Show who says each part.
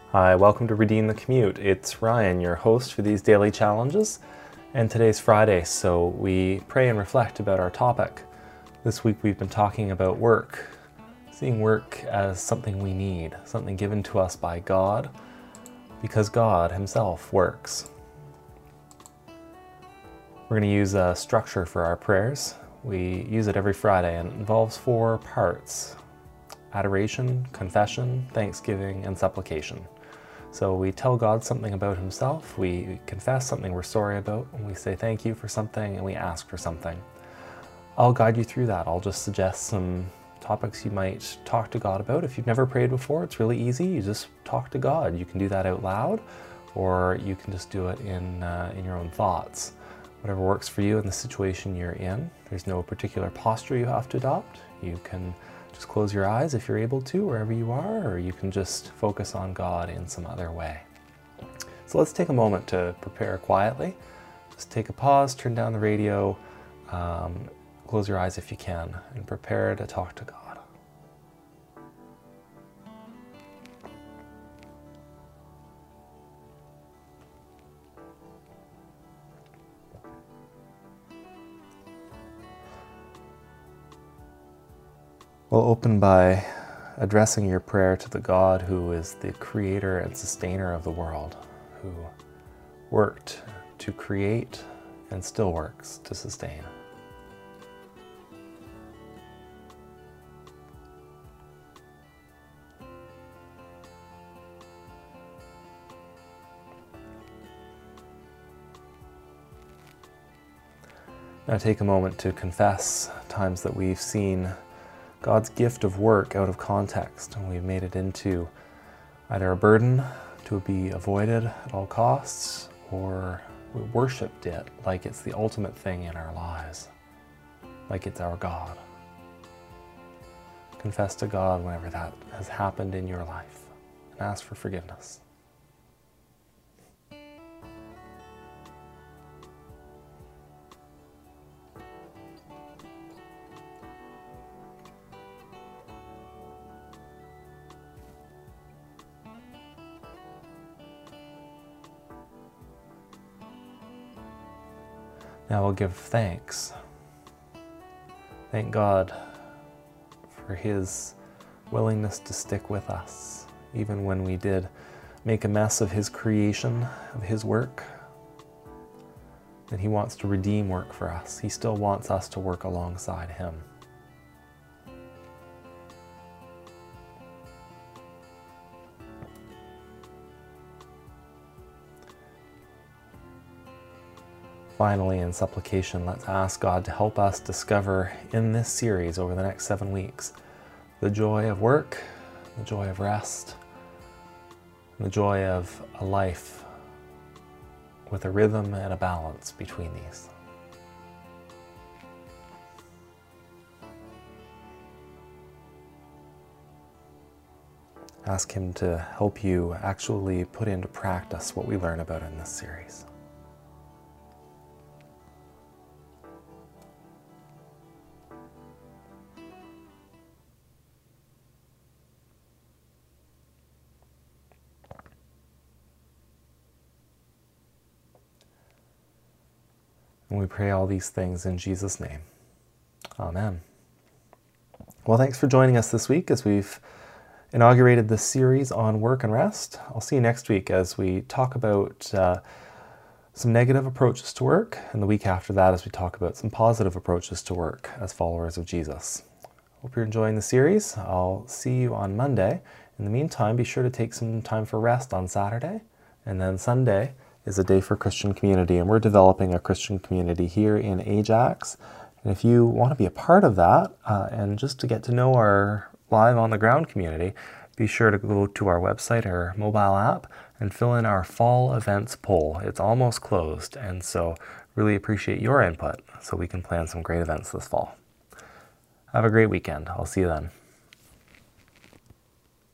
Speaker 1: Hi, welcome to Redeem the Commute. It's Ryan, your host for these daily challenges, and today's Friday, so we pray and reflect about our topic. This week we've been talking about work, seeing work as something we need, something given to us by God, because God Himself works. We're going to use a structure for our prayers. We use it every Friday, and it involves 4 parts: adoration, confession, thanksgiving, and supplication. So we tell God something about Himself, we confess something we're sorry about, and we say thank you for something, and we ask for something. I'll guide you through that. I'll just suggest some topics you might talk to God about. If you've never prayed before, it's really easy. You just talk to God. You can do that out loud, or you can just do it in your own thoughts. Whatever works for you in the situation you're in. There's no particular posture you have to adopt. You can just close your eyes if you're able to, wherever you are, or you can just focus on God in some other way. So let's take a moment to prepare quietly. Just take a pause, turn down the radio, close your eyes if you can, and prepare to talk to God. We'll open by addressing your prayer to the God who is the creator and sustainer of the world, who worked to create and still works to sustain. Now take a moment to confess times that we've seen God's gift of work out of context, and we've made it into either a burden to be avoided at all costs, or we worshipped it like it's the ultimate thing in our lives, like it's our God. Confess to God whenever that has happened in your life, and ask for forgiveness. Now we'll give thanks. Thank God for His willingness to stick with us, even when we did make a mess of His creation, of His work. That He wants to redeem work for us. He still wants us to work alongside Him. Finally, in supplication, let's ask God to help us discover in this series over the next 7 weeks the joy of work, the joy of rest, and the joy of a life with a rhythm and a balance between these. Ask Him to help you actually put into practice what we learn about in this series. And we pray all these things in Jesus' name. Amen. Well, thanks for joining us this week as we've inaugurated this series on work and rest. I'll see you next week as we talk about some negative approaches to work, and the week after that as we talk about some positive approaches to work as followers of Jesus. Hope you're enjoying the series. I'll see you on Monday. In the meantime, be sure to take some time for rest on Saturday, and then Sunday is a day for Christian community, and we're developing a Christian community here in Ajax. And if you want to be a part of that, and just to get to know our live on the ground community, be sure to go to our website or mobile app and fill in our fall events poll. It's almost closed, and so really appreciate your input so we can plan some great events this fall. Have a great weekend. I'll see you then.